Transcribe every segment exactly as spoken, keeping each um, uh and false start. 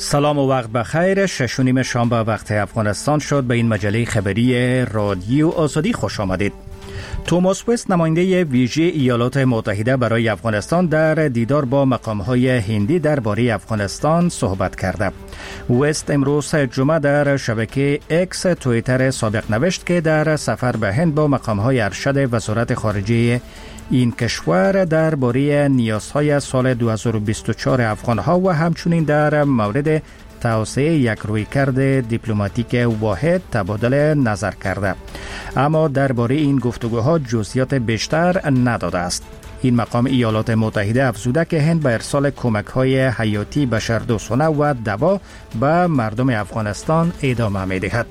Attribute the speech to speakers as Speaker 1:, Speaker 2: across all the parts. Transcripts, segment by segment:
Speaker 1: سلام و وقت بخیر. شش و نیم شنبه وقت افغانستان شد. به این مجله خبری رادیو آزادی خوش آمدید. توماس وست، نماینده ویژه ایالات متحده برای افغانستان، در دیدار با مقام‌های هندی درباره افغانستان صحبت کرده. وست امروز جمعه در شبکه اکس توییتر سابق نوشت که در سفر به هند با مقام‌های ارشد وزارت خارجه این کشور درباره نیازهای سال دو هزار و بیست و چهار افغان‌ها و همچنین در مورد توسعه یک رویکرد دیپلماتیک واحد تبادل نظر کرده، اما درباره این گفتگوها جزئیات بیشتر نداده است. این مقام ایالات متحده افزوده که هند به ارسال کمک‌های حیاتی بشردوستانه و دوا به مردم افغانستان ادامه می‌دهد.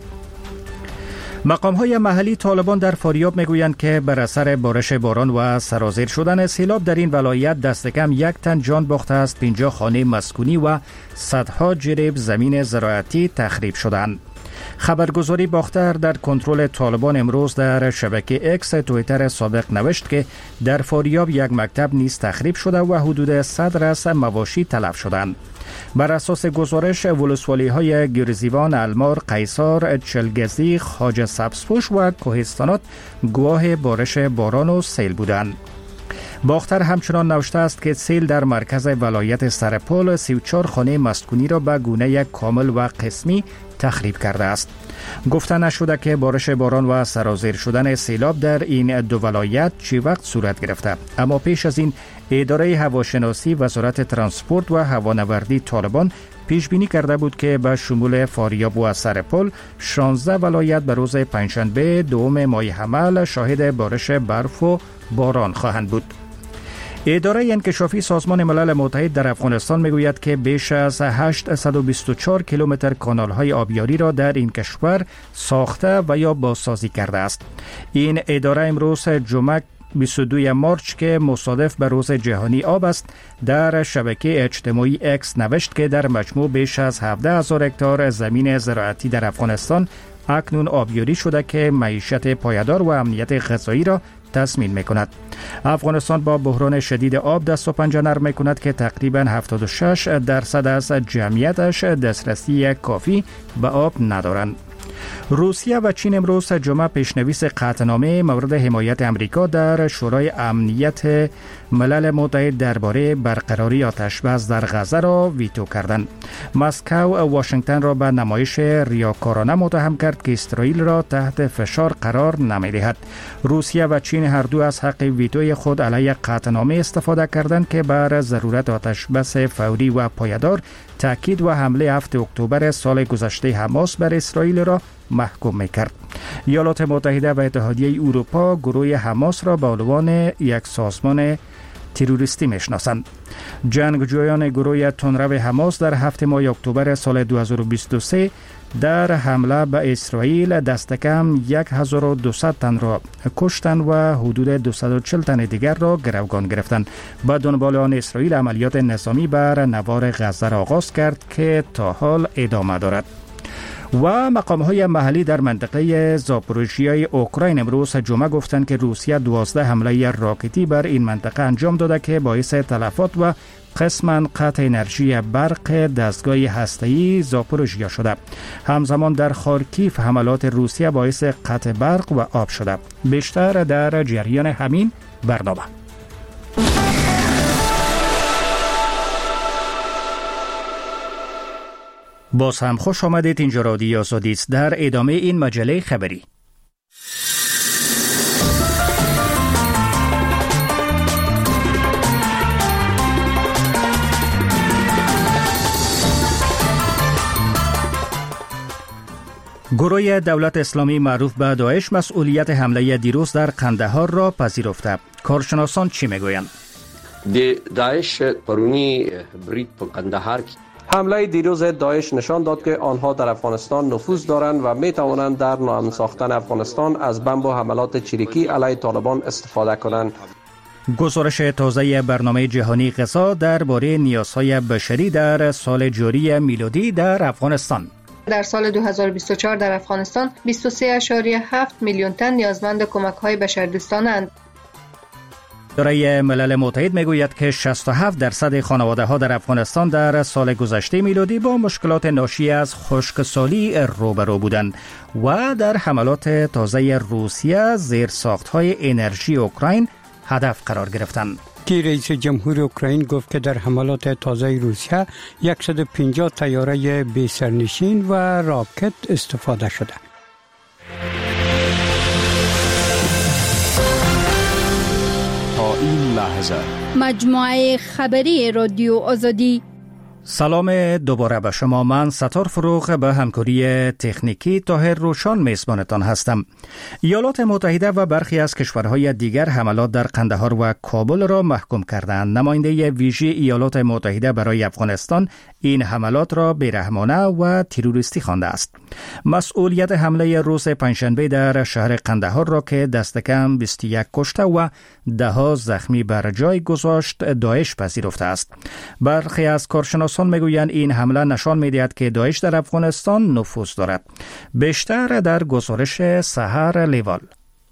Speaker 1: مقام‌های محلی طالبان در فاریاب میگویند که بر اثر بارش باران و سرازیر شدن سیلاب در این ولایت دست کم یک تن جان باخته است، پنجاه خانه مسکونی و صدها جریب زمین زراعتی تخریب شدند. خبرگزاری باختر در کنترل طالبان امروز در شبکه اکس توییتر سابق نوشت که در فاریاب یک مکتب نیز تخریب شده و حدود صد رأس مواشی تلف شدند. بر اساس گزارش، ولسوالی های گرزیوان، المار، قیصار، چلگزی، خواجه سبزپوش و کوهستانات گواه بارش باران و سیل بودند. باختر همچنان نوشته است که سیل در مرکز ولایت سرپل سی و چهار خانه مسکونی را به گونه کامل و قسمی تخریب کرده است. گفته نشده که بارش باران و سرازیر شدن سیلاب در این دو ولایت چی وقت صورت گرفته، اما پیش از این اداره هواشناسی وزارت ترانسپورت و هوانوردی طالبان پیش بینی کرده بود که به شمول فاریاب و سرپل شانزده ولایت به روز پنجشنبه دوم ماه حمل شاهد بارش برف و باران خواهند بود. اداره انکشافی سازمان ملل متحد در افغانستان میگوید که بیش از هشتصد و بیست و چهار کیلومتر کانال‌های آبیاری را در این کشور ساخته و یا بازسازی کرده است. این اداره امروز جمعه بیست و دوم مارس که مصادف به روز جهانی آب است، در شبکه اجتماعی اکس نوشت که در مجموع بیش از هفده هزار هکتار زمین زراعتی در افغانستان اکنون آبیاری شده که معیشت پایدار و امنیت غذایی را تضمین می‌کند. افغانستان با بحران شدید آب دست و پنجه نرم می‌کند که تقریباً هفتاد و شش درصد از جمعیتش دسترسی کافی به آب ندارند. روسیه و چین امروز جمعه پیشنویس قطعنامه مورد حمایت امریکا در شورای امنیت ملل متحد درباره برقراری آتش‌بس در غزه را ویتو کردند. مسکو واشنگتن را به نمایش ریاکارانه متهم کرد که اسرائیل را تحت فشار قرار نمی‌دهد. روسیه و چین هر دو از حق ویتوی خود علیه قطعنامه استفاده کردند که بر ضرورت آتش‌بس فوری و پایدار تاکید و حمله هفتم اکتبر سال گذشته حماس بر اسرائیل را محکوم می‌کرد. ایالات متحده و اتحادیه اروپا گروه حماس را به عنوان یک سازمان تروریستی میشناسند. جنگجویان گروه تندرو حماس در هفتم ماه اکتبر سال دو هزار و بیست و سه در حمله به اسرائیل دست کم هزار و دویست تن را کشتند و حدود دویست و چهل تن دیگر را گروگان گرفتند. به دنبال آن اسرائیل عملیات نظامی بر نوار غزه را آغاز کرد که تا حال ادامه دارد. و مقام‌های محلی در منطقه زاپوروژیای اوکراین امروز جمعه گفتند که روسیه دوازده حمله راکتی بر این منطقه انجام داده که باعث تلفات و قسماً قطع انرژی برق دستگاه هسته‌ای زاپوروژیا شده. همزمان در خارکیف حملات روسیه باعث قطع برق و آب شده. بیشتر در جریان همین برنامه. باز هم خوش آمدید. اینجا رادیو آزادی است. در ادامه این مجله خبری، گروه دولت اسلامی معروف به داعش مسئولیت حمله دیروز در قندهار را پذیرفته. کارشناسان چی میگویند؟
Speaker 2: داعش پرونی برید په قندهار
Speaker 3: حمله دیروز داعش نشان داد که آنها در افغانستان نفوذ دارند و می توانند در ناامن ساختن افغانستان از بمب و حملات چریکی علیه طالبان استفاده کنند.
Speaker 1: گزارش تازه برنامه جهانی غذا درباره نیازهای بشری در سال جاری میلادی در افغانستان.
Speaker 4: در سال دو هزار و بیست و چهار در افغانستان بیست و سه ممیز هفت میلیون تن نیازمند کمک‌های بشردوستانه‌اند.
Speaker 1: اداره ملل متحد میگوید که شصت و هفت درصد خانواده ها در افغانستان در سال گذشته میلادی با مشکلات ناشی از خشکسالی روبرو بودند و در حملات تازه روسیه زیرساخت‌های انرژی اوکراین هدف قرار گرفتند.
Speaker 5: که رئیس جمهور اوکراین گفت که در حملات تازه روسیه صد و پنجاه طیاره بی سرنشین و راکت استفاده شده.
Speaker 6: تا این لحظه
Speaker 7: مجموعه خبری رادیو آزادی.
Speaker 1: سلام دوباره به شما. من ستار فروغ به همکاری تکنیکی طاهر روشان میزبانتان هستم. ایالات متحده و برخی از کشورهای دیگر حملات در قندهار و کابل را محکوم کردند. نماینده ویژه ایالات متحده برای افغانستان این حملات را بیرحمانه و تروریستی خوانده است. مسئولیت حمله روز پنجشنبه در شهر قندهار را که دست کم بیست و یک کشته و ده ها زخمی بر جای گذاشت داعش پذیرفته است. برخی از کارشناسان میگویند این حمله نشان می‌دهد که داعش در افغانستان نفوذ دارد. بیشتر در گزارش سحر لیوال.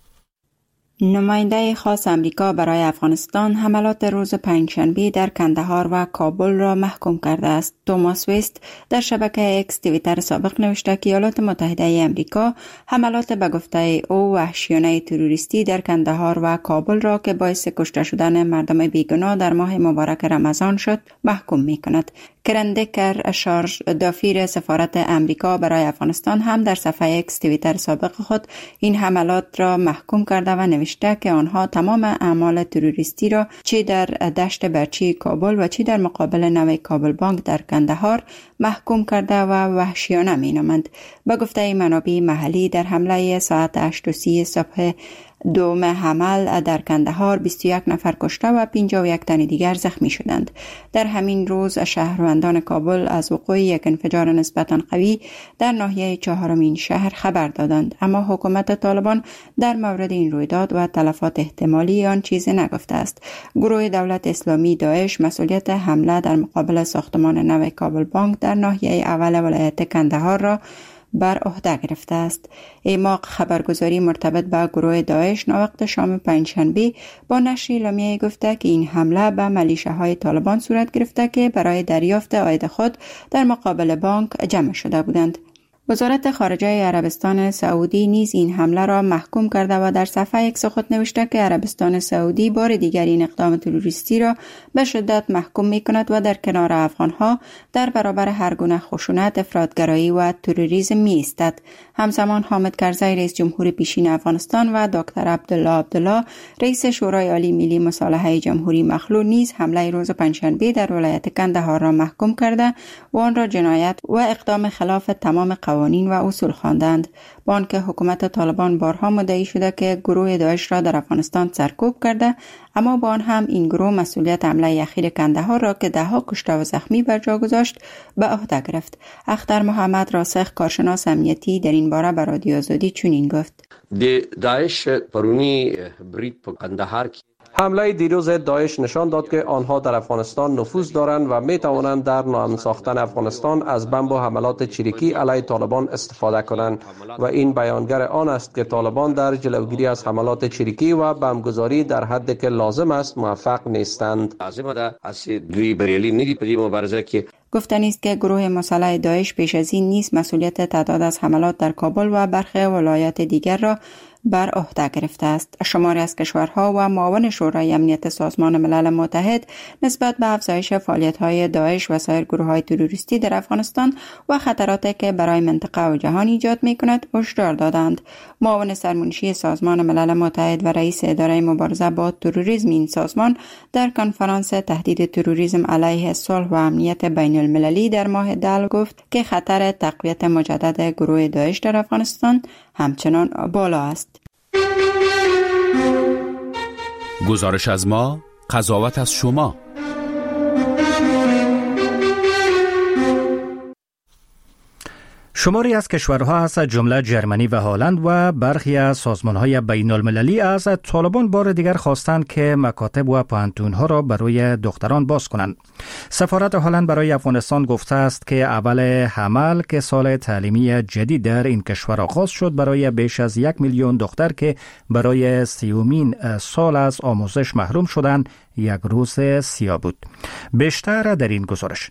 Speaker 8: نماینده خاص امریکا برای افغانستان حملات روز پنجشنبه در کندهار و کابل را محکوم کرده است. توماس ویست در شبکه اکس توییتر سابق نوشته که ایالات متحده امریکا حملات به گفته او وحشیانه تروریستی در کندهار و کابل را که باعث کشته شدن مردم بیگناه در ماه مبارک رمضان شد محکوم می کند. کرندکر شارژ دافیر سفارت امریکا برای افغانستان هم در صفحه اکس توییتر سابق خود این حملات را محکوم کرده و نوشته که آنها تمام اعمال تروریستی را چه در دشت برچی کابل و چه در مقابل نوی کابل بانک در کندهار محکوم کرده و وحشیانه می نامند. به گفته منابع محلی در حمله ساعت هشت و سی صبح دوم حمل در کندهار بیست و یک نفر کشته و پنجاه و یک تن دیگر زخمی شدند. در همین روز شهروندان کابل از وقوع یک انفجار نسبتاً قوی در ناحیه چهارمین شهر خبر دادند، اما حکومت طالبان در مورد این رویداد و تلفات احتمالی آن چیزی نگفته است. گروه دولت اسلامی داعش مسئولیت حمله در مقابل ساختمان نو کابل بانک در ناحیه اول ولایت کندهار را بر عهده گرفته است. ایماق خبرگزاری مرتبط به گروه داعش ناوقت شام پنجشنبه با نشر اعلامیه گفته که این حمله به ملیشه‌های طالبان صورت گرفته که برای دریافت عاید خود در مقابل بانک جمع شده بودند. وزارت خارجه عربستان سعودی نیز این حمله را محکوم کرده و در صفحه اکس خود نوشته که عربستان سعودی بار دیگر این اقدام تروریستی را به شدت محکوم می کند و در کنار افغانها در برابر هر گونه خشونت، افراطگرایی و تروریسم می ایستد. همزمان حامد کرزی رئیس جمهور پیشین افغانستان و دکتر عبدالله عبدالله رئیس شورای عالی ملی مصالحه جمهوری مخلوع نیز حمله روز پنجشنبه در ولایت کندهار را محکوم کرده و آن را جنایت و اقدام خلاف تمام قوانین و اصول خواندند. با آنکه حکومت طالبان بارها مدعی شده که گروه داعش را در افغانستان سرکوب کرده، اما با آن هم این گروه مسئولیت حمله اخیر کندهار را که ده ها کشته و زخمی بر جا گذاشت به عهده گرفت. اختر محمد راسخ کارشناس امنیتی در این باره به رادیو آزادی چنین گفت:
Speaker 2: داعش پرونی برید په کندهار
Speaker 3: حمله دیروز داعش نشان داد که آنها در افغانستان نفوذ دارند و می توانند در ناامن ساختن افغانستان از بمب و حملات چریکی علیه طالبان استفاده کنند و این بیانگر آن است که طالبان در جلوگیری از حملات چریکی و بمبگذاری در حدی که لازم است موفق نیستند.
Speaker 8: گفتنی است که گروه مسلح داعش پیش از این نیز مسئولیت تعداد از حملات در کابل و برخی ولایات دیگر را بر عهده گرفته است. شماری از کشورها و معاون شورای امنیت سازمان ملل متحد نسبت به افزایش فعالیت‌های داعش و سایر گروه‌های تروریستی در افغانستان و خطراتی که برای منطقه و جهان ایجاد می‌کند هشدار دادند. معاون سرمنشی سازمان ملل متحد و رئیس اداره مبارزه با تروریسم این سازمان در کنفرانس تهدید تروریسم علیه صلح و امنیت بین المللی در ماه دل گفت که خطر تقویت مجدد گروه داعش در افغانستان همچنان بالا است.
Speaker 6: گزارش از ما، قضاوت از شما.
Speaker 1: شماری از کشورها از جمله جرمنی و هلند و برخی از سازمان‌های بین‌المللی از طالبان بار دیگر خواستند که مکاتب و پوهنتون‌ها را برای دختران باز کنند. سفارت هلند برای افغانستان گفته است که اول حمل که سال تعلیمی جدید در این کشور آغاز شد برای بیش از یک میلیون دختر که برای سیومین سال از آموزش محروم شدند یک روز سیاه بود. بیشتر در این گزارش.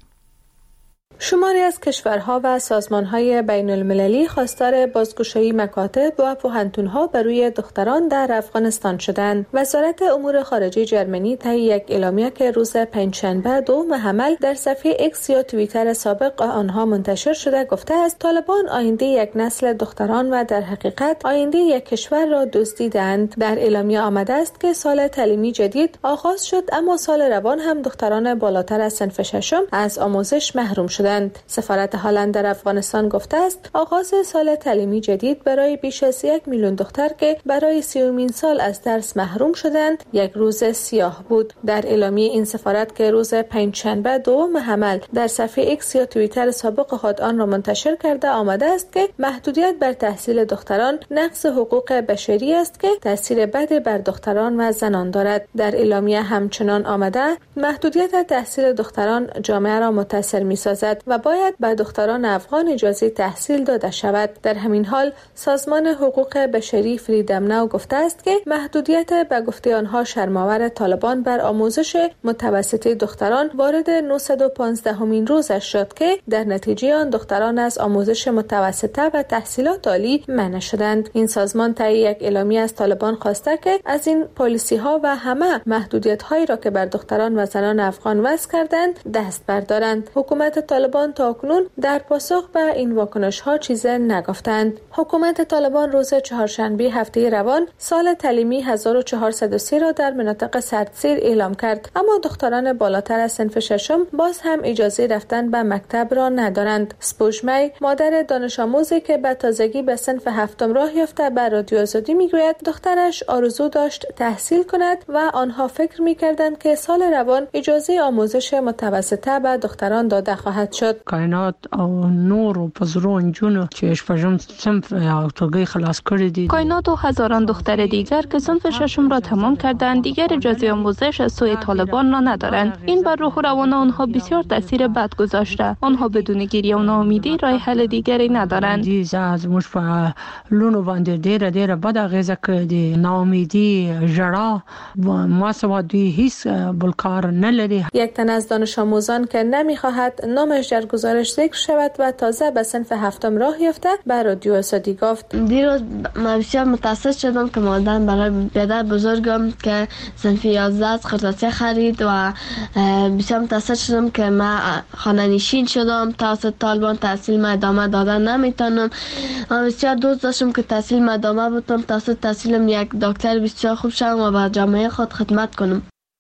Speaker 9: شماری از کشورها و سازمانهای بین المللی خواستار بازگشایی مکاتب و پوهنتونها برای دختران در افغانستان شدند. وزارت امور خارجه جرمنی طی یک اعلامیه که روز پنجشنبه دوم حمل در صفحه اکس یا توییتر سابق آنها منتشر شده گفته است طالبان آینده یک نسل دختران و در حقیقت آینده یک کشور را دزدیدند. در اعلامیه آمده است که سال تعلیمی جدید آغاز شد اما سال روان هم دختران بالاتر از صنف ششم از آموزش محروم شدند. سفارت هلند در افغانستان گفته است آغاز سال تعلیمی جدید برای بیش از یک میلیون دختر که برای سیومین سال از درس محروم شدند یک روز سیاه بود. در اعلامیه این سفارت که روز پنجشنبه دوم حمل در صفحه اکس یا توییتر سابق خود آن را منتشر کرده آمده است که محدودیت بر تحصیل دختران نقض حقوق بشری است که تاثیر بد بر دختران و زنان دارد. در اعلامیه همچنان آمده محدودیت تحصیل دختران جامعه را متاثر می‌سازد و باید به دختران افغان اجازه تحصیل داده شود. در همین حال سازمان حقوق بشری فریدم ناو گفته است که محدودیت به گفته آنها شرم‌آور طالبان بر آموزش متوسطه دختران وارد نهصد و پانزده امین روزش شد که در نتیجه آن دختران از آموزش متوسطه و تحصیلات عالی منع شدند. این سازمان طی یک اعلامیه از طالبان خواسته که از این پالیسی ها و همه محدودیت هایی را که بر دختران و زنان افغان وضع کردند دست بردارند. حکومت طالبان تاکنون در پاسخ به این واکنش ها چیز نگفتند. حکومت طالبان روز چهارشنبه هفته روان سال تعلیمی هزار و چهارصد و سه را در مناطق سردسیر اعلام کرد اما دختران بالاتر از صنف ششم باز هم اجازه رفتن به مکتب را ندارند. سپوشمی مادر دانش آموزی که به تازگی به صنف هفتم راه یافته به رادیو آزادی میگوید دخترش آرزو داشت تحصیل کند و آنها فکر میکردند که سال روان اجازه آموزش متوسطه به دختران داده خواهد شد.
Speaker 10: کائنات او نور او پزرو انجونو چې شپږم صنف او توګه خلاص کړی دي.
Speaker 11: کائنات و هزاران دختر دیگر که صنف ششم را تمام کردند دیگر اجازه آموزش از سوی طالبان را ندارند. این بر روح و روان آنها بسیار تاثیر بد گذاشته. آنها بدون گریه و ناامیدی راه حل دیگری ندارند.
Speaker 10: دې از موږ په لونو باندې ډېر ډېر بد اغیزه کړې. ناامیدی، ژړا، ما سوا دوی هیڅ بلکار نه لري.
Speaker 9: یک تن از دانش آموزان که نمیخواهد نامش در گزارش ذکر شود و تازه به صنف هفتم راه یافته به رادیو آزادی گفت
Speaker 12: دیروز من بسیار متاسف شدم که مادرم برای پدر بزرگم که صنف یازده از خرطاسی خرید و بسیار متاسف شدم که من خانه نشین شدم. توسط طالبان تحصیل ما ادامه دادن نمیتونم. من بسیار دوست داشتم که تحصیل ما ادامه بدم توسط تحصیلم یک دکتر بسیار خوب شدم و به جامعه خود خدمت کنم.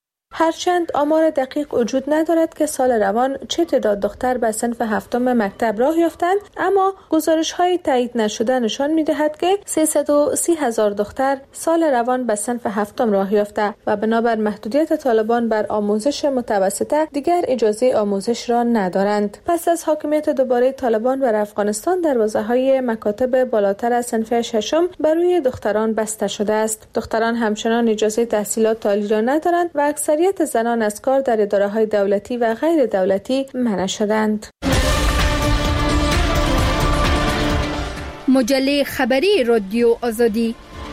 Speaker 9: هرچند آمار دقیق وجود ندارد که سال روان چه تعداد دختر به صنف هفتم مکتب راه یافتند اما گزارش های تایید نشده نشان می‌دهد که سیصد و سی هزار دختر سال روان به صنف هفتم راه یافته و بنابر محدودیت طالبان بر آموزش متوسطه دیگر اجازه آموزش را ندارند. پس از حاکمیت دوباره طالبان بر افغانستان دروازه‌های مکاتب بالاتر از صنف ششم برای دختران بسته شده است. دختران همچنان اجازه تحصیلات عالی را ندارند و اکثریت زنان از کار در اداره‌های دولتی و غیر دولتی منع شدند.
Speaker 7: مجله خبری رادیو آزادی.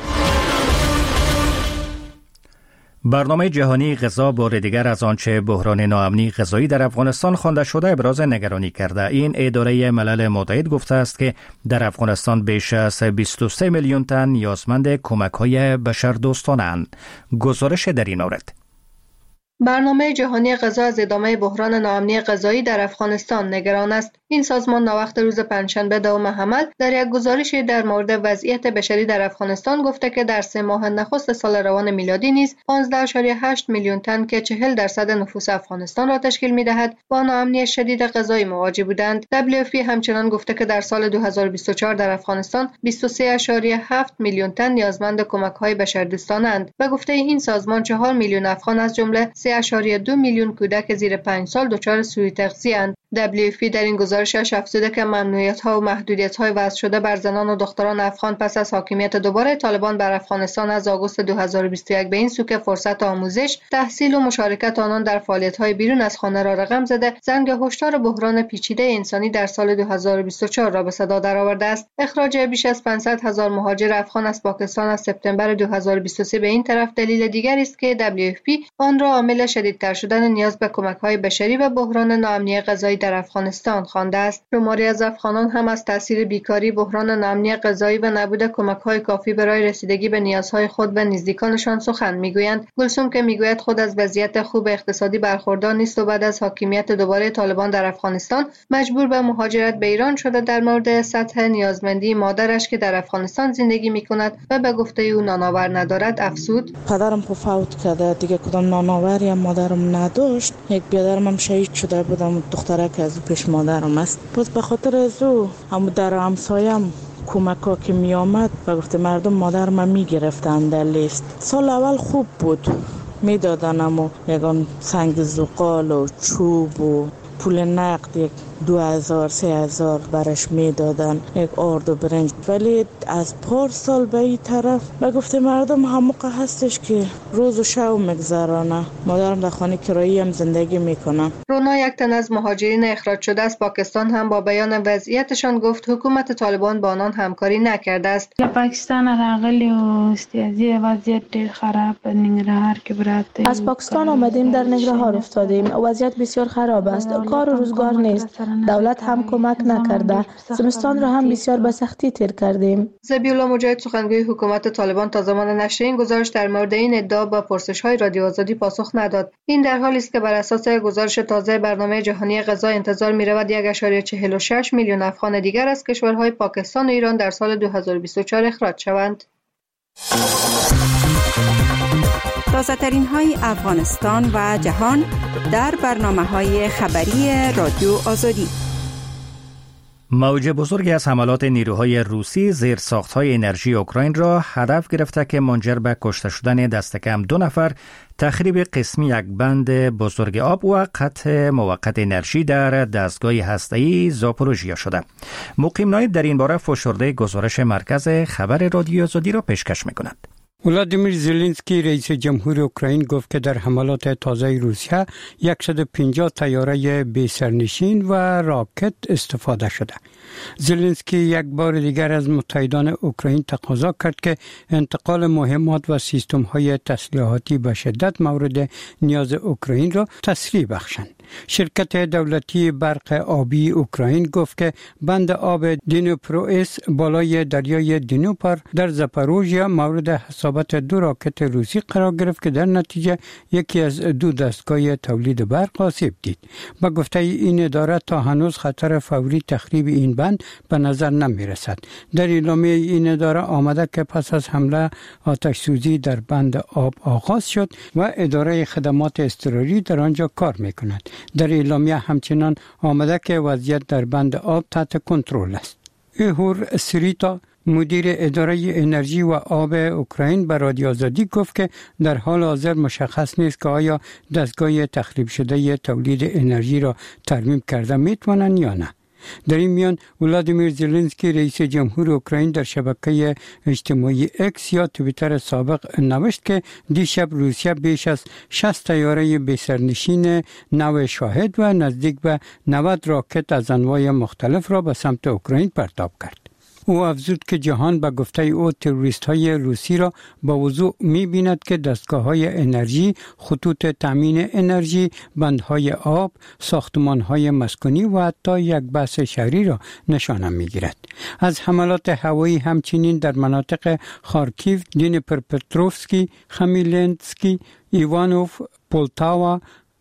Speaker 1: برنامه جهانی غذا بار دیگر از آنچه بحران ناامنی غذایی در افغانستان خوانده شده ابراز نگرانی کرده. این اداره ملل متحد گفته است که در افغانستان بیش از بیست و سه میلیون تن نیازمند کمک‌های بشردوستانه‌اند. گزارش در این مورد.
Speaker 4: برنامه جهانی غذا از ادامه بحران ناامنی غذایی در افغانستان نگران است. این سازمان ناوقت روز پنجشنبه دوم حمل در یک گزارشی در مورد وضعیت بشری در افغانستان گفته که در سه ماه نخست سال روان میلادی نیز پانزده و هشت میلیون تن که چهل درصد نفوس افغانستان را تشکیل می‌دهد با ناامنی شدید غذایی مواجه بودند. دبلیو اف پی همچنان گفته که در سال دو هزار و بیست و چهار در افغانستان بیست و سه و هفت میلیون تن نیازمند کمک‌های بشردوستانه‌اند. به گفته این سازمان چهار میلیون افغان از جمله سه سه اشاریه دو میلیون کودک زیر پنج سال دچار سوء تغذیه‌اند. دبلیو اف پی در این گزارشش افزوده که ممنوعیت‌ها و محدودیت‌های وضع شده بر زنان و دختران افغان پس از حاکمیت دوباره طالبان بر افغانستان از آگوست دو هزار و بیست و یک به این سو که فرصت آموزش، تحصیل و مشارکت آنان در فعالیت‌های بیرون از خانه را رقم زده، زنگ هشدار بحران پیچیده انسانی در سال دو هزار و بیست و چهار را به صدا درآورده است. اخراج بیش از پانصد هزار مهاجر افغان از پاکستان از سپتامبر دو هزار و بیست و سه به این طرف دلیل دیگری است که دبلیو اف پی آن را عامل شدیدتر شدن نیاز به کمک‌های بشری و بحران ناامنی غذایی در افغانستان خوانده است. شماری از افغانان هم از تاثیر بیکاری، بحران ناامنی غذایی و نبود کمک‌های کافی برای رسیدگی به نیازهای خود و نزدیکانشان سخن می‌گویند. گلسوم که می‌گوید خود از وضعیت خوب اقتصادی برخوردار نیست و بعد از حاکمیت دوباره طالبان در افغانستان مجبور به مهاجرت به ایران شده، در مورد سطح نیازمندی مادرش که در افغانستان زندگی می‌کند و به گفته او نانآور ندارد افزود:
Speaker 13: پدرم فوت کرده، دیگه کدام نانآوری هم مادرم نداشت. یک برادرم هم شهید شده بودم، دختره که از پیش مادرم است. باز به خاطر از او هم در همسایم کمکا که می آمد و گفته مردم مادرم می گرفتن در لیست. سال اول خوب بود، می دادن اما یکان سنگ زغال و چوب و پول نقد یک دو هزار سه هزار برش می دادن، یک آرد و برنج. ولی از پارسال به این طرف و گفته مردم هموقع هستش که روز و شب میگذرانه. مادرم در خانه کرایی هم زندگی میکنه.
Speaker 4: رونا، یک تن از مهاجرین اخراج شده از پاکستان، هم با بیان وضعیتشان گفت حکومت طالبان با آنان همکاری نکرده است.
Speaker 14: پاکستان راغلی و استیازی وضعیت ډیر خراب ننګرهار کې براته.
Speaker 9: از پاکستان آمدیم، در ننګرهار افتادیم. وضعیت بسیار خراب است، کار و روزگار نیست. دولت هم کمک نکرده. زمستان را هم بسیار به سختی تیر کردیم.
Speaker 4: ذبیح‌الله مجاهد، سخنگوی حکومت طالبان، تا زمان نشر این گزارش در مورد این ادعا با پرسش‌های رادیو آزادی پاسخ نداد. این در حالی است که بر اساس گزارش تازه برنامه جهانی غذا انتظار می‌رود یک اشاریه چهل و شش میلیون افغان دیگر از کشورهای پاکستان و ایران در سال دو هزار و بیست و چهار اخراج شوند.
Speaker 8: تازه ترین های افغانستان و جهان در برنامه های خبری رادیو آزادی.
Speaker 1: موج بزرگی از حملات نیروهای روسی زیر ساخت‌های انرژی اوکراین را هدف گرفته که منجر به کشته شدن دست کم دو نفر، تخریب قسمی یک بند بزرگ آب و قطع موقت انرژی در دستگاه هسته‌ای زاپوروژیا شده. مقیم نایب در این باره فشرده گزارش مرکز خبر رادیو آزادی را پیشکش می‌کند.
Speaker 5: ولادیمیر زلنسکی رئیس جمهور اوکراین گفت که در حملات تازه روسیه صد و پنجاه طیاره بی سرنشین و راکت استفاده شده. زلنسکی یک بار دیگر از متحدان اوکراین تقاضا کرد که انتقال مهمات و سیستم های تسلیحاتی به شدت مورد نیاز اوکراین را تسریع بخشند. شرکت دولتی برق آبی اوکراین گفت که بند آب دینوپروئس بالای دریای دینوپر در زاپوروژیا مورد حسابت دو راکت روسی قرار گرفت که در نتیجه یکی از دو دستگاه تولید برق آسیب دید. با گفته این اداره تا هنوز خطر فوری تخریب این بند به نظر نمی رسد. در اعلامیه این اداره آمده که پس از حمله آتش سوزی در بند آب آغاز شد و اداره خدمات اضطراری در آنجا کار می کند. در اعلامیه همچنان آمده که وضعیت در بند آب تحت کنترل است. ایهور سریتا، مدیر اداره انرژی و آب اوکراین، به رادیو آزادی گفت که در حال حاضر مشخص نیست که آیا دستگاه تخریب شده تولید انرژی را ترمیم کرده میتوانند یا نه. در این میان ولادیمیر زلنسکی رئیس جمهور اوکراین در شبکه اجتماعی اکس یا توییتر سابق نوشت که دیشب روسیه بیش از شصت طیاره بی سرنشین نو شاهد و نزدیک به نود راکت از انواع مختلف را به سمت اوکراین پرتاب کرد. او افزود که جهان به گفته او تروریست های روسی را با وضوح می بیند که دستگاه های انرژی، خطوط تامین انرژی، بندهای آب، ساختمان های مسکونی و حتی یک بحث شهری را نشانه می گیرد. از حملات هوایی همچنین در مناطق خارکیو، دنیپرپتروفسکی، خمیلنسکی، ایوانوف، پولتاوا،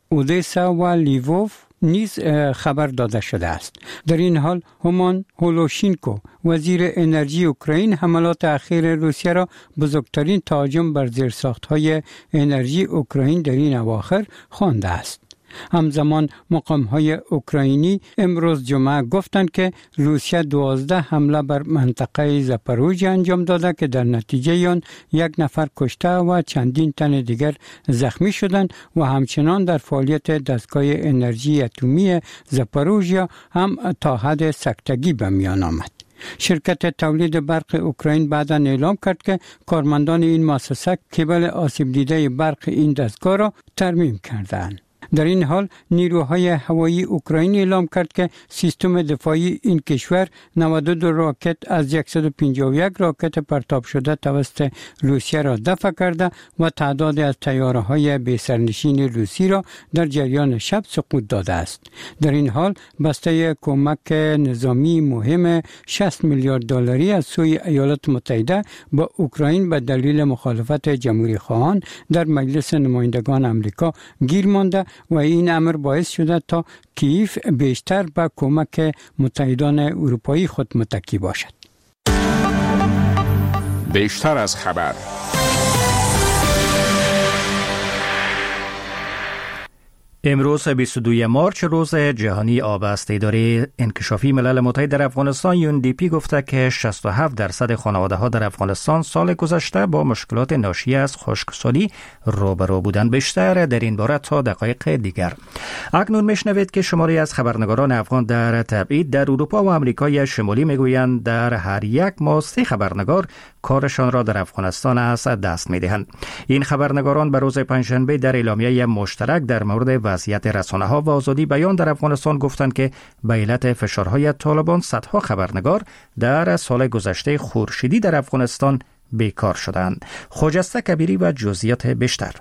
Speaker 5: اودسا و لیووف نیز خبر داده شده است. در این حال هومان هولوشینکو، وزیر انرژی اوکراین، حملات اخیر روسیه را بزرگترین تهاجم بر زیرساخت‌های انرژی اوکراین در این اواخر خوانده است. همزمان مقام‌های اوکراینی امروز جمعه گفتند که روسیه دوازده حمله بر منطقه زاپاروژیا انجام داده که در نتیجه آن یک نفر کشته و چندین تن دیگر زخمی شدند و همچنان در فعالیت دستگاه انرژی اتمی زاپاروژیا هم تا حد سکتگی به میان آمد. شرکت تولید برق اوکراین بعدا اعلام کرد که کارمندان این مؤسسه کیبل آسیب دیده برق این دستگاه را ترمیم کردند. در این حال نیروهای هوایی اوکراین اعلام کرد که سیستم دفاعی این کشور نود و دو راکت از صد و پنجاه و یک راکت پرتاب شده توسط روسیه را دفع کرده و تعداد از طیاره‌های بی سرنشین روسی را در جریان شب سقوط داده است. در این حال بسته کمک نظامی مهم شصت میلیارد دلاری از سوی ایالات متحده با اوکراین به دلیل مخالفت جمهوری خواهان در مجلس نمایندگان آمریکا گیر مانده و این امر باعث شده تا کیف بیشتر به کمک متحدان اروپایی خود متکی باشد.
Speaker 6: بیشتر از خبر.
Speaker 1: امروز بیست و دوم مارچ روز جهانی آب است. اداره انکشافی ملل متحد در افغانستان یو ان دی پی گفته که شصت و هفت درصد خانواده ها در افغانستان سال گذشته با مشکلات ناشی از خشکسالی روبرو بودند. بیشتر در این باره تا دقایق دیگر. اکنون میشنوید که شماری از خبرنگاران افغان در تبعید در اروپا و آمریکای شمالی میگویند در هر یک ماه سه خبرنگار کارشان را در افغانستان از دست میدهند. این خبرنگاران به روز پنجشنبه در اعلامیه مشترک در مورد وضعیت رسانه‌ها و آزادی بیان در افغانستان گفتند که به علت فشارهای طالبان صدها خبرنگار در سال گذشته خورشیدی در افغانستان بیکار شدند. خجسته کبیری و جزئیات بیشتر.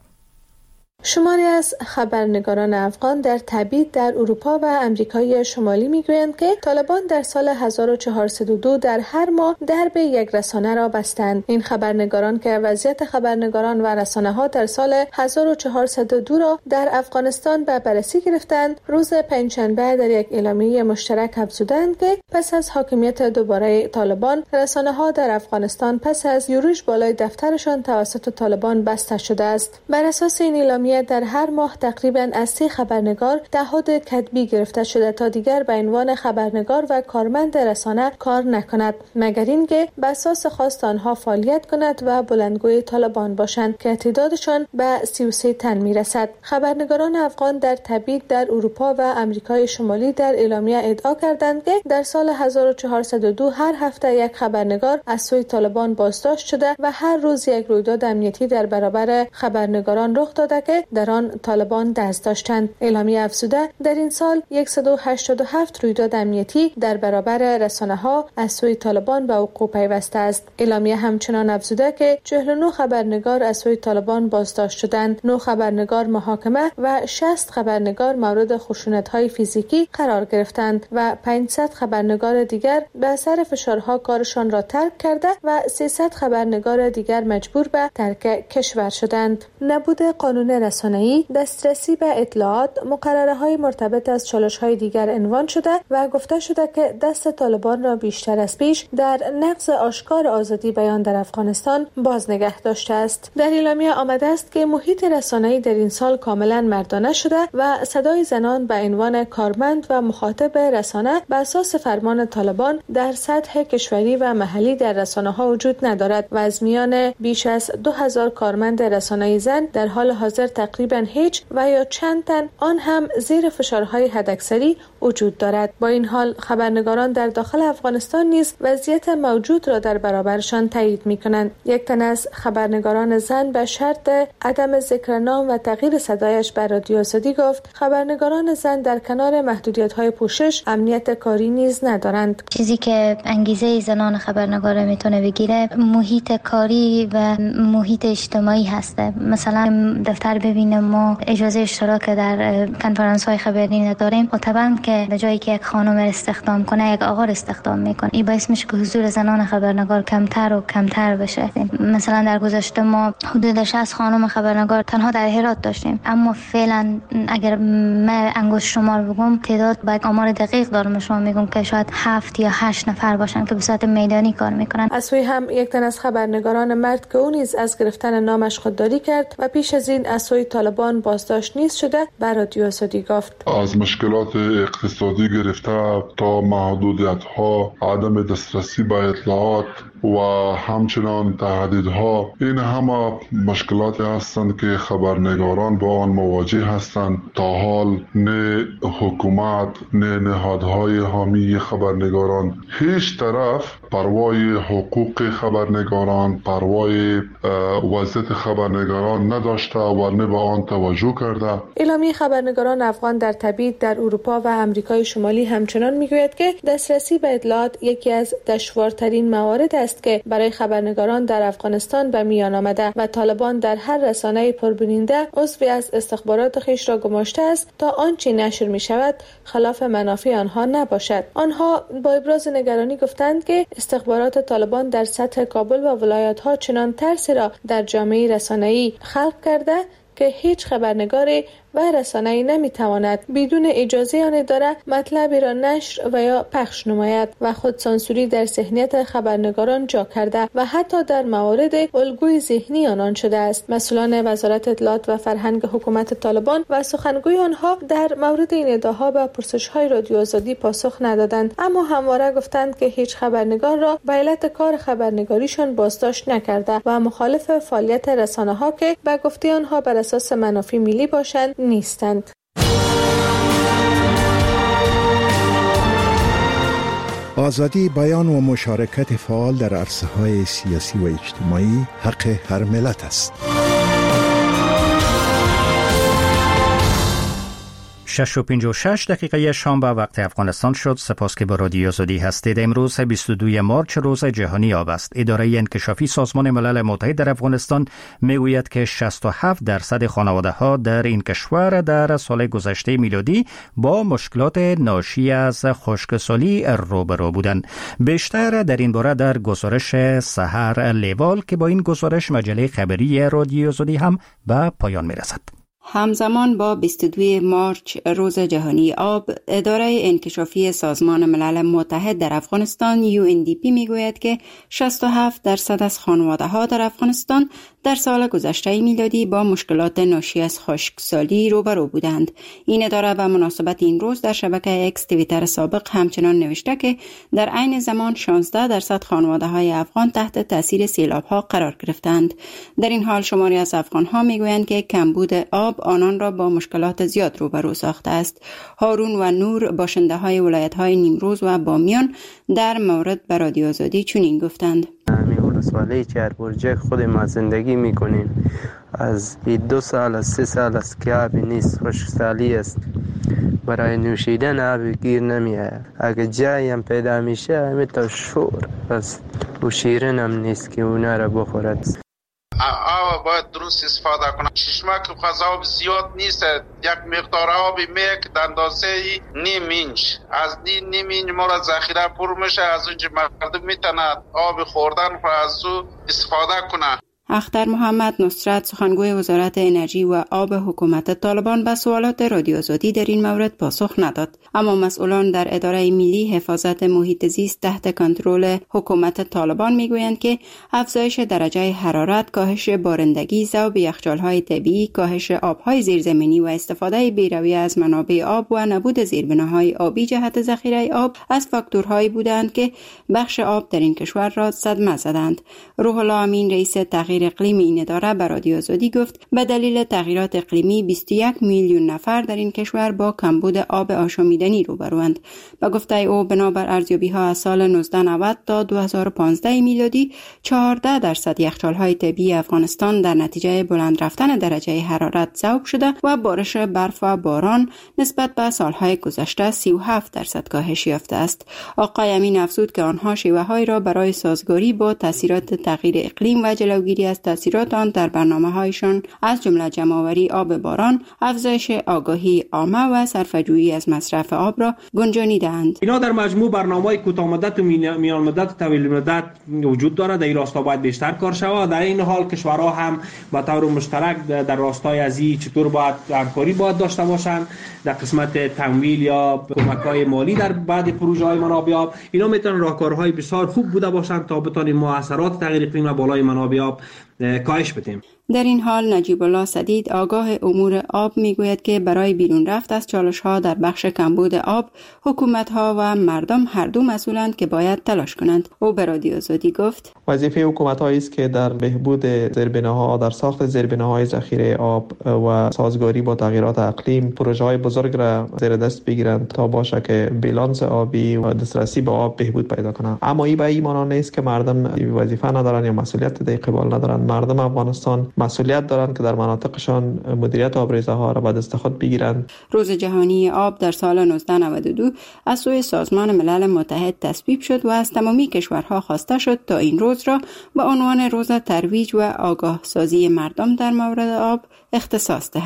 Speaker 9: شماری از خبرنگاران افغان در تبعید در اروپا و امریکای شمالی میگویند که طالبان در سال هزار و چهارصد و دو در هر ماه درب یک رسانه را بستند. این خبرنگاران که وضعیت خبرنگاران و رسانه‌ها در سال هزار و چهارصد و دو را در افغانستان به بررسی گرفتند، روز پنجشنبه در یک اعلامیه مشترک افزودند که پس از حاکمیت دوباره طالبان، رسانه‌ها در افغانستان پس از یورش بالای دفترشان توسط طالبان بسته شده است. بر اساس این اعلامیه در هر ماه تقریباً از سه خبرنگار تعهد کتبی گرفته شده تا دیگر به عنوان خبرنگار و کارمند رسانه کار نکند، مگر اینکه به اساس خواست آنها فعالیت کند و بلندگوی طالبان باشند که تعدادشان به سی و سه تن میرسد. خبرنگاران افغان در تبعید در اروپا و امریکای شمالی در اعلامیه ادعا کردند که در سال هزار و چهارصد و دو هر هفته یک خبرنگار از سوی طالبان بازداشت شده و هر روز یک رویداد امنیتی در برابر خبرنگاران رخ داده که در آن طالبان دست داشتند. اعلامیه افزوده در این سال صد و هشتاد و هفت رویداد امنیتی در برابر رسانه‌ها از سوی طالبان به وقوع پیوسته است. اعلامیه همچنان افزوده که چهل و نه خبرنگار از سوی طالبان بازداشت شدند، نه خبرنگار محاکمه و شصت خبرنگار مورد خشونت‌های فیزیکی قرار گرفتند و پانصد خبرنگار دیگر به اثر فشارها کارشان را ترک کرده و سیصد خبرنگار دیگر مجبور به ترک کشور شدند. نبود قانون رسانه‌ای، دسترسی به اطلاعات، مقرره‌های مرتبط از چالش‌های دیگر عنوان شده و گفته شده که دست طالبان را بیشتر از پیش در نقض آشکار آزادی بیان در افغانستان باز نگه داشته است. در اعلامیه آمده است که محیط رسانه‌ای در این سال کاملا مردانه شده و صدای زنان به عنوان کارمند و مخاطب رسانه به اساس فرمان طالبان در سطح کشوری و محلی در رسانه‌ها وجود ندارد و از میان بیش از دو هزار کارمند رسانه‌ای زن در حال حاضر تقریبا هیچ و یا چند تن آن هم زیر فشارهای حداکثری وجود دارد. با این حال خبرنگاران در داخل افغانستان نیز وضعیت موجود را در برابرشان تایید می‌کنند. یک تن از خبرنگاران زن به شرط عدم ذکر نام و تغییر صدایش بر رادیو آزادی گفت خبرنگاران زن در کنار محدودیت‌های پوشش امنیت کاری نیز ندارند.
Speaker 15: چیزی که انگیزه زنان خبرنگار میتونه بگیره محیط کاری و محیط اجتماعی هسته. مثلا دفتر ببینیم ما اجازه اشتراک در کنفرانس های خبری نداریم و طبعا که به جایی که یک خانم استخدام کنه یک آقا استخدام میکنه، این باعث میشه که حضور زنان خبرنگار کمتر و کمتر بشه. مثلا در گذشته ما حدود شصت خانم خبرنگار تنها در هرات داشتیم، اما فعلا اگر من انگشت شمار بگم تعداد با یک آمار دقیق دارم شما میگم که شاید هفت یا هشت نفر باشن که به صورت میدانی کار میکنن.
Speaker 9: از سوی هم یک تن از خبرنگاران مرد که او نیز از گرفتن نامش خودداری کرد و پیش از این از سوی طالبان بازداشت نیست شده به رادیو آزادی گفت.
Speaker 16: از مشکلات اقتصادی گرفته تا محدودیت ها، عدم دسترسی به اطلاعات و همچنان تهدیدها، این همه مشکلاتی هستند که خبرنگاران با آن مواجه هستند. تا حال نه حکومت نه نهادهای حامی خبرنگاران هیچ طرف پروای حقوق خبرنگاران، پروای وضعیت خبرنگاران نداشته و نه به آن توجه کرده.
Speaker 9: اعلامیه خبرنگاران افغان در تبعید در اروپا و امریکای شمالی همچنان میگوید که دسترسی به اطلاعات یکی از دشوارترین موارد است که برای خبرنگاران در افغانستان به میان آمده و طالبان در هر رسانه پربیننده عضوی از استخبارات خیش را گماشته است تا آنچه نشر می شود خلاف منافع آنها نباشد. آنها با ابراز نگرانی گفتند که استخبارات طالبان در سطح کابل و ولایت‌ها چنان ترسی را در جامعه رسانه‌ای خلق کرده که هیچ خبرنگاری و رسانه‌ای نمیتواند بدون اجازه آن اداره مطلبی را نشر و یا پخش نماید و خود سانسوری در ذهنیت خبرنگاران جا کرده و حتی در موارد الگوی ذهنی آنان شده است. مسئولان وزارت اطلاعات و فرهنگ حکومت طالبان و سخنگوی آنها در مورد این ادعاها به پرسش‌های رادیو آزادی پاسخ ندادند، اما همواره گفتند که هیچ خبرنگار را به علت کار خبرنگاریشان بازداشت نکرده و مخالف فعالیت رسانه‌ها که به گفته آنها بر اساس منافع ملی باشند نیستند.
Speaker 17: آزادی بیان و مشارکت فعال در عرصه‌های سیاسی و اجتماعی حق هر ملت است.
Speaker 1: شش و پنجاه و شش دقیقه شام به وقت افغانستان شد. سپاس که با رادیو آزادی هستید. امروز بیست و دوم مارچ روز جهانی آب است. اداره انکشافی سازمان ملل متحد در افغانستان میگوید که شصت و هفت درصد خانواده ها در این کشور در سال گذشته میلادی با مشکلات ناشی از خشکسالی روبرو بودند. بیشتر در این باره در گزارش سحر لیوال که با این گزارش مجله خبری رادیو آزادی هم به پایان میرسد.
Speaker 8: همزمان با بیست و دوم مارچ روز جهانی آب، اداره انکشافی سازمان ملل متحد در افغانستان یو ان دی پی میگوید که شصت و هفت درصد از خانواده ها در افغانستان در سال گذشته میلادی با مشکلات ناشی از خشکسالی روبرو بودند. این اداره به مناسبت این روز در شبکه اکس توییتر سابق همچنان نوشته که در عین زمان شانزده درصد خانواده های افغان تحت تاثیر سیلاب ها قرار گرفتند. در این حال شماری از افغان ها میگویند که کمبود آب آنان را با مشکلات زیاد روبرو ساخته است. هارون و نور باشنده های ولایت های نیمروز و بامیان در مورد به رادیو آزادی چنین گفتند:
Speaker 18: ولسوالی چهاربرجک خود ما زندگی میکنیم. از دو سال از سه سال است که آبی نیست، خشکسالی است، برای نوشیدن آبی گیر نمیاد. اگه جایی هم پیدا میشه همین شور است و شیرین هم نیست که اونا را بخورد.
Speaker 19: آب باید درست استفاده کنه. چشمک غذا آب زیاد نیست، یک مقدار آبی میک در اندازه نیم اینچ، از نیم اینچ ما را ذخیره پر میشه، از اونجا مردم میتونه آب خوردن و از او استفاده کنه.
Speaker 8: اختر محمد نصرت سخنگوی وزارت انرژی و آب حکومت طالبان به سوالات رادیو آزادی در این مورد پاسخ نداد، اما مسئولان در اداره ملی حفاظت محیط زیست تحت کنترل حکومت طالبان میگویند که افزایش درجه حرارت، کاهش بارندگی، ذوب یخچال‌های طبیعی، کاهش آب‌های زیرزمینی و استفاده بی‌رویه از منابع آب و نبود زیربناهای آبی جهت ذخیره آب از فاکتورهایی بودند که بخش آب در این کشور را صدمه زدند. روح الله امین رئیس تغییر اقلیمی این اداره به رادیو آزادی گفت به دلیل تغییرات اقلیمی بیست و یک میلیون نفر در این کشور با کمبود آب آشامیدنی روبروند. به گفته او بنابر ارزیابی‌ها از سال نوزده نود تا دو هزار و پانزده میلادی چهارده درصد یخچال‌های طبیعی افغانستان در نتیجه بلند رفتن درجه حرارت ذوب شده و بارش برف و باران نسبت به سالهای گذشته سی و هفت درصد کاهش یافته است. آقای امین افزود که آنها شیوه‌هایی را برای سازگاری با تاثیرات تغییر اقلیم و جلوگیری از تاثیرات آن در برنامه‌هایشان از جمله جمع‌آوری آب باران، افزایش آگاهی عامه و صرفه‌جویی از مصرف آب را گنجانیده‌اند.
Speaker 3: اینا در مجموع برنامه‌های کوتاه مدت و میان مدت و طویل مدت وجود دارد. در این راستا باید بیشتر کار شود. در این حال کشورها هم به طور مشترک در راستای از این چطور باید همکاری باید داشته باشند در قسمت تمویل یا کمک‌های مالی در بعض پروژه‌های منابع آب. اینا میتونن راهکارهای بسیار خوب بوده باشند تا بتوانیم مؤثرات تغییر اقلیم و بالای منابع آب کاهش بدیم.
Speaker 8: در این حال نجیب الله سدید آگاه امور آب میگوید که برای بیرون رفت از چالش‌ها در بخش کمبود آب حکومت‌ها و مردم هر دو مسئولند که باید تلاش کنند. او به رادیو آزادی گفت
Speaker 20: وظیفه حکومت‌هایی است که در بهبود زیربناها، در ساخت زیربناهای ذخیره آب و سازگاری با تغییرات اقلیم پروژه‌های بزرگ را زیر دست بگیرند تا باشه که بیلانس آبی و دسترسی به آب بهبود پیدا کنه. اما این به این معنی نیست که مردم وظیفه ندارن یا مسئولیت در قبال ندارن. مردم افغانستان مسئولیت دارند که در مناطقشان مدیریت آبریزها را به دست خود بگیرند.
Speaker 8: روز جهانی آب در سال نوزده نود و دو از سوی سازمان ملل متحد تصویب شد و از تمامی کشورها خواسته شد تا این روز را به عنوان روز ترویج و آگاه سازی مردم در مورد آب اختصاص دهند.